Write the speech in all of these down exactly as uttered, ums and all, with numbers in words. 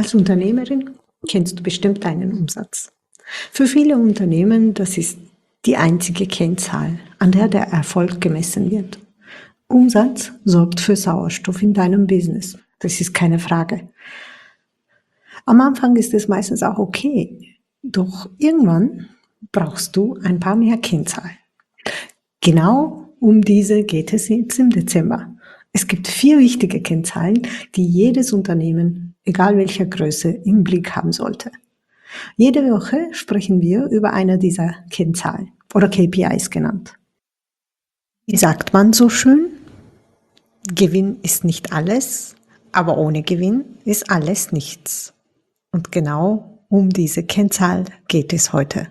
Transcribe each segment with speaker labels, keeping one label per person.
Speaker 1: Als Unternehmerin kennst du bestimmt deinen Umsatz. Für viele Unternehmen, das ist die einzige Kennzahl, an der der Erfolg gemessen wird. Umsatz sorgt für Sauerstoff in deinem Business. Das ist keine Frage. Am Anfang ist es meistens auch okay, doch irgendwann brauchst du ein paar mehr Kennzahlen. Genau um diese geht es jetzt im Dezember. Es gibt vier wichtige Kennzahlen, die jedes Unternehmen, egal welcher Größe, im Blick haben sollte. Jede Woche sprechen wir über eine dieser Kennzahlen oder K P Is genannt. Wie sagt man so schön? Gewinn ist nicht alles, aber ohne Gewinn ist alles nichts. Und genau um diese Kennzahl geht es heute.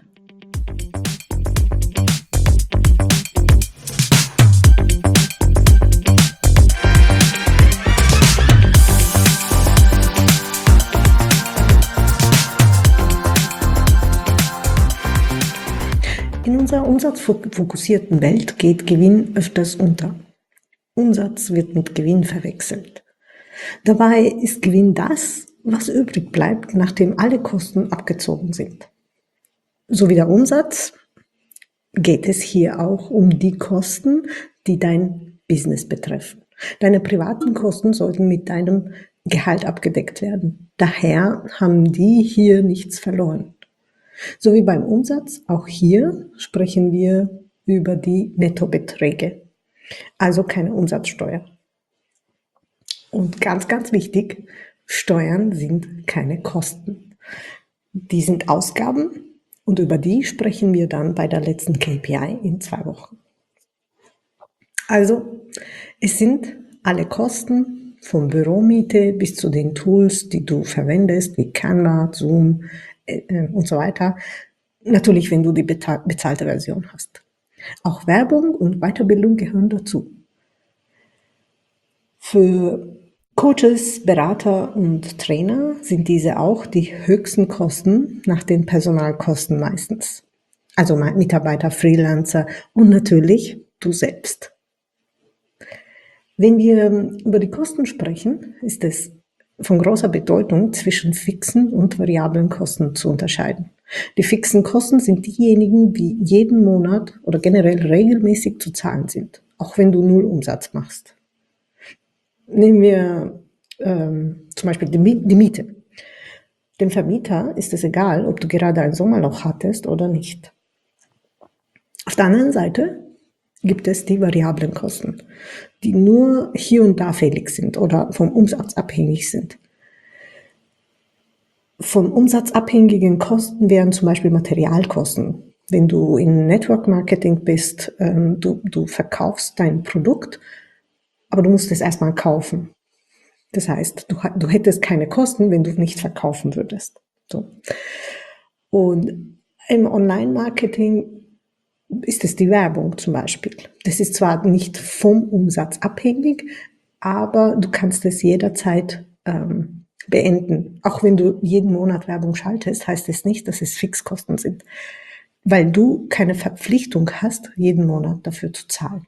Speaker 1: In unserer umsatzfokussierten Welt geht Gewinn öfters unter. Umsatz wird mit Gewinn verwechselt. Dabei ist Gewinn das, was übrig bleibt, nachdem alle Kosten abgezogen sind. So wie der Umsatz geht es hier auch um die Kosten, die dein Business betreffen. Deine privaten Kosten sollten mit deinem Gehalt abgedeckt werden. Daher haben die hier nichts verloren. So wie beim Umsatz, auch hier sprechen wir über die Nettobeträge, also keine Umsatzsteuer. Und ganz, ganz wichtig, Steuern sind keine Kosten. Die sind Ausgaben und über die sprechen wir dann bei der letzten K P I in zwei Wochen. Also, es sind alle Kosten, von Büromiete bis zu den Tools, die du verwendest, wie Canva, Zoom, und so weiter. Natürlich, wenn du die bezahlte Version hast. Auch Werbung und Weiterbildung gehören dazu. Für Coaches, Berater und Trainer sind diese auch die höchsten Kosten nach den Personalkosten meistens. Also Mitarbeiter, Freelancer und natürlich du selbst. Wenn wir über die Kosten sprechen, ist es von großer Bedeutung, zwischen fixen und variablen Kosten zu unterscheiden. Die fixen Kosten sind diejenigen, die jeden Monat oder generell regelmäßig zu zahlen sind, auch wenn du null Umsatz machst. Nehmen wir ähm, zum Beispiel die, die Miete. Dem Vermieter ist es egal, ob du gerade ein Sommerloch hattest oder nicht. Auf der anderen Seite gibt es die variablen Kosten, die nur hier und da fällig sind oder vom Umsatz abhängig sind. Von umsatzabhängigen Kosten wären zum Beispiel Materialkosten. Wenn du in Network Marketing bist, ähm, du, du verkaufst dein Produkt, aber du musst es erstmal kaufen. Das heißt, du, du hättest keine Kosten, wenn du nicht verkaufen würdest. So. Und im Online-Marketing ist es die Werbung zum Beispiel. Das ist zwar nicht vom Umsatz abhängig, aber du kannst es jederzeit ähm, beenden. Auch wenn du jeden Monat Werbung schaltest, heißt es nicht, dass es Fixkosten sind, weil du keine Verpflichtung hast, jeden Monat dafür zu zahlen.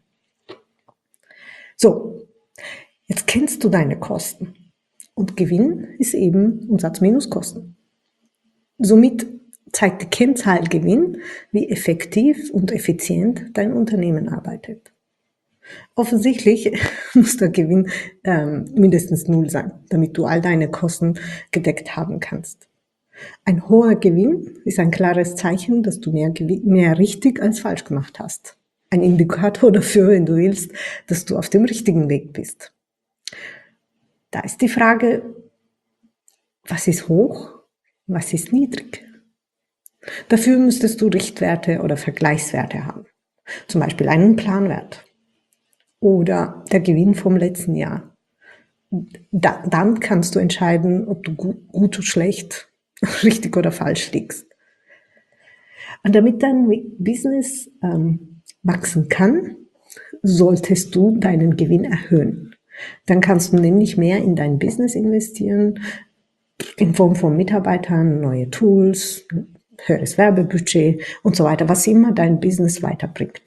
Speaker 1: So, jetzt kennst du deine Kosten und Gewinn ist eben Umsatz minus Kosten. Somit zeigt die Kennzahl Gewinn, wie effektiv und effizient dein Unternehmen arbeitet. Offensichtlich muss der Gewinn ähm, mindestens null sein, damit du all deine Kosten gedeckt haben kannst. Ein hoher Gewinn ist ein klares Zeichen, dass du mehr, mehr richtig als falsch gemacht hast. Ein Indikator dafür, wenn du willst, dass du auf dem richtigen Weg bist. Da ist die Frage, was ist hoch, was ist niedrig? Dafür müsstest du Richtwerte oder Vergleichswerte haben. Zum Beispiel einen Planwert oder der Gewinn vom letzten Jahr. Da, dann kannst du entscheiden, ob du gut, gut oder schlecht, richtig oder falsch liegst. Und damit dein Business ähm, wachsen kann, solltest du deinen Gewinn erhöhen. Dann kannst du nämlich mehr in dein Business investieren, in Form von Mitarbeitern, neue Tools, höheres Werbebudget und so weiter, was immer dein Business weiterbringt.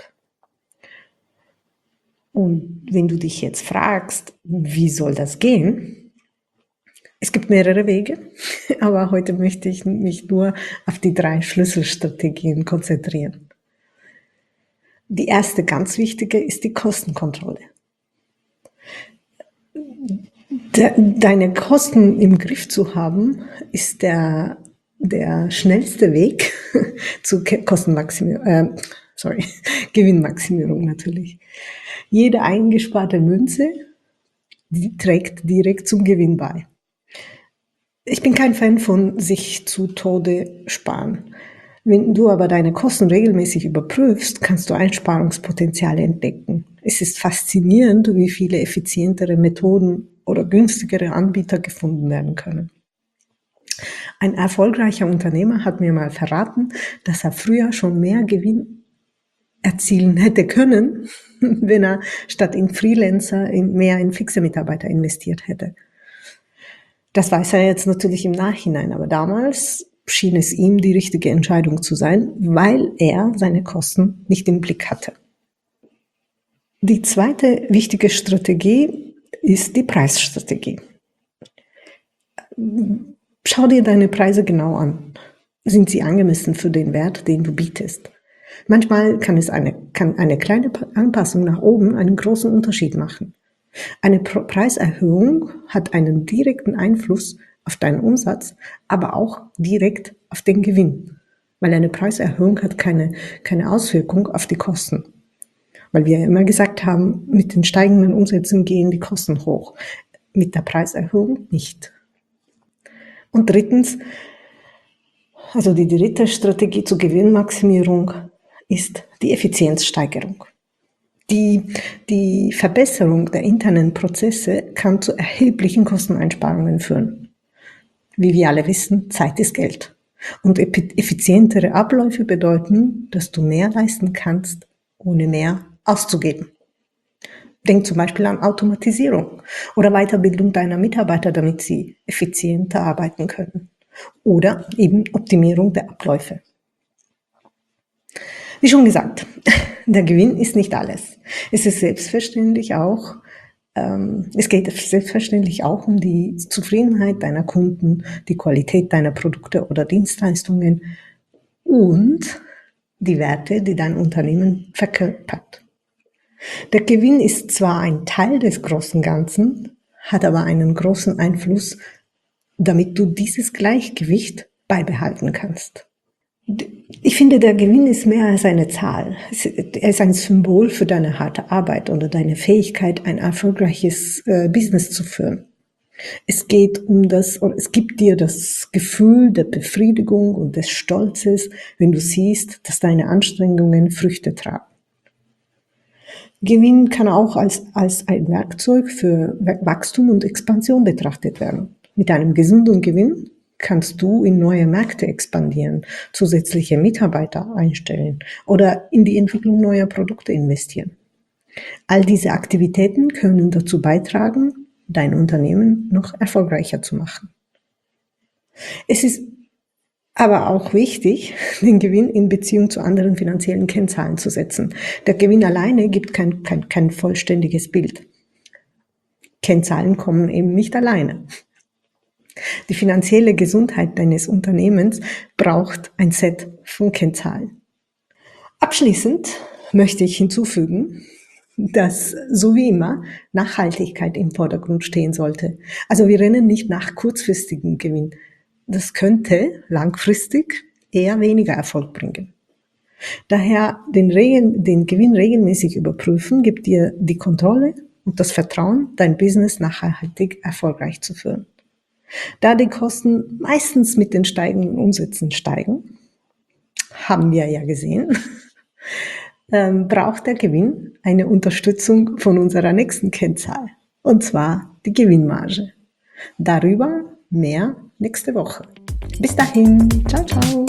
Speaker 1: Und wenn du dich jetzt fragst, wie soll das gehen? Es gibt mehrere Wege, aber heute möchte ich mich nur auf die drei Schlüsselstrategien konzentrieren. Die erste ganz wichtige ist die Kostenkontrolle. De, deine Kosten im Griff zu haben, ist der, der schnellste Weg zu Kostenmaximierung, äh, sorry, Gewinnmaximierung natürlich. Jede eingesparte Münze, die trägt direkt zum Gewinn bei. Ich bin kein Fan von sich zu Tode sparen. Wenn du aber deine Kosten regelmäßig überprüfst, kannst du Einsparungspotenziale entdecken. Es ist faszinierend, wie viele effizientere Methoden oder günstigere Anbieter gefunden werden können. Ein erfolgreicher Unternehmer hat mir mal verraten, dass er früher schon mehr Gewinn erzielen hätte können, wenn er statt in Freelancer in mehr in fixe Mitarbeiter investiert hätte. Das weiß er jetzt natürlich im Nachhinein, aber damals schien es ihm die richtige Entscheidung zu sein, weil er seine Kosten nicht im Blick hatte. Die zweite wichtige Strategie ist die Preisstrategie. Schau dir deine Preise genau an. Sind sie angemessen für den Wert, den du bietest? Manchmal kann es eine, kann eine kleine Anpassung nach oben einen großen Unterschied machen. Eine Preiserhöhung hat einen direkten Einfluss auf deinen Umsatz, aber auch direkt auf den Gewinn. Weil eine Preiserhöhung hat keine, keine Auswirkung auf die Kosten. Weil wir ja immer gesagt haben, mit den steigenden Umsätzen gehen die Kosten hoch. Mit der Preiserhöhung nicht. Und drittens, also die dritte Strategie zur Gewinnmaximierung ist die Effizienzsteigerung. Die, die Verbesserung der internen Prozesse kann zu erheblichen Kosteneinsparungen führen. Wie wir alle wissen, Zeit ist Geld. Und effizientere Abläufe bedeuten, dass du mehr leisten kannst, ohne mehr auszugeben. Denk zum Beispiel an Automatisierung oder Weiterbildung deiner Mitarbeiter, damit sie effizienter arbeiten können. Oder eben Optimierung der Abläufe. Wie schon gesagt, der Gewinn ist nicht alles. Es ist selbstverständlich auch, ähm, es geht selbstverständlich auch um die Zufriedenheit deiner Kunden, die Qualität deiner Produkte oder Dienstleistungen und die Werte, die dein Unternehmen verkörpert. Der Gewinn ist zwar ein Teil des großen Ganzen, hat aber einen großen Einfluss, damit du dieses Gleichgewicht beibehalten kannst. Ich finde, der Gewinn ist mehr als eine Zahl. Er ist ein Symbol für deine harte Arbeit oder deine Fähigkeit, ein erfolgreiches äh, Business zu führen. Es geht um das, oder es gibt dir das Gefühl der Befriedigung und des Stolzes, wenn du siehst, dass deine Anstrengungen Früchte tragen. Gewinn kann auch als, als ein Werkzeug für Wachstum und Expansion betrachtet werden. Mit einem gesunden Gewinn kannst du in neue Märkte expandieren, zusätzliche Mitarbeiter einstellen oder in die Entwicklung neuer Produkte investieren. All diese Aktivitäten können dazu beitragen, dein Unternehmen noch erfolgreicher zu machen. Es ist aber auch wichtig, den Gewinn in Beziehung zu anderen finanziellen Kennzahlen zu setzen. Der Gewinn alleine gibt kein, kein, kein vollständiges Bild. Kennzahlen kommen eben nicht alleine. Die finanzielle Gesundheit deines Unternehmens braucht ein Set von Kennzahlen. Abschließend möchte ich hinzufügen, dass, so wie immer, Nachhaltigkeit im Vordergrund stehen sollte. Also wir rennen nicht nach kurzfristigem Gewinn. Das könnte langfristig eher weniger Erfolg bringen. Daher den, Regen, den Gewinn regelmäßig überprüfen, gibt dir die Kontrolle und das Vertrauen, dein Business nachhaltig erfolgreich zu führen. Da die Kosten meistens mit den steigenden Umsätzen steigen, haben wir ja gesehen, ähm, braucht der Gewinn eine Unterstützung von unserer nächsten Kennzahl, und zwar die Gewinnmarge. Darüber mehr nächste Woche. Bis dahin, ciao, ciao.